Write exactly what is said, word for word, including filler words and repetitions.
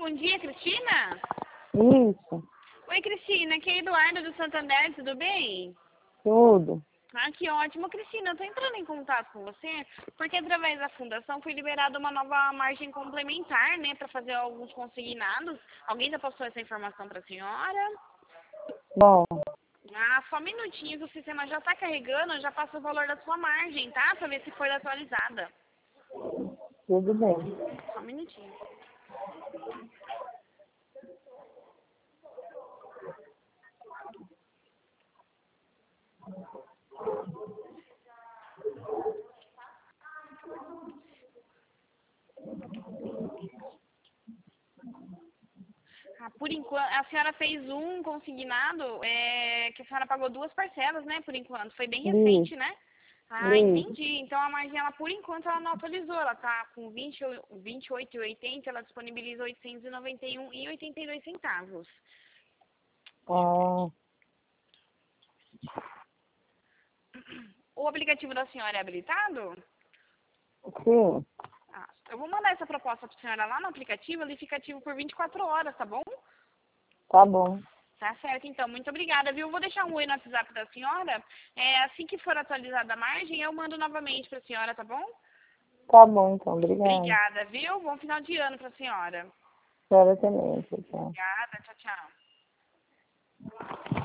bom dia, Cristina? Isso, Oi, Cristina, aqui é Eduardo do Santander, tudo bem? tudo. Ah, que ótimo. Cristina, eu tô entrando em contato com você porque através da fundação foi liberada uma nova margem complementar, né, para fazer alguns consignados. Alguém já passou essa informação para a senhora? Bom, Ah, só um minutinho que o sistema já tá carregando, já passa o valor da sua margem, tá? Pra ver se foi atualizada. tudo bem. Só um minutinho. Ah, por enquanto, a senhora fez um consignado, é, que a senhora pagou duas parcelas, né, por enquanto. Foi bem Isso, recente, né? Ah, isso. entendi. Então a margem, ela, por enquanto, ela não atualizou. Ela tá com vinte, vinte e oito e oitenta, ela disponibiliza oitocentos e noventa e um e oitenta e dois centavos. Ah, O aplicativo da senhora é habilitado? sim, Ah, eu vou mandar essa proposta para a senhora lá no aplicativo, ele fica ativo por vinte e quatro horas, tá bom? tá bom. Tá certo, então. Muito obrigada, viu? Vou deixar um oi no WhatsApp da senhora. É, assim que for atualizada a margem, eu mando novamente para a senhora, tá bom? Tá bom, então, obrigado. Obrigada, viu? Bom final de ano para a senhora. Senhora também, tchau, tchau. Obrigada, tchau, tchau.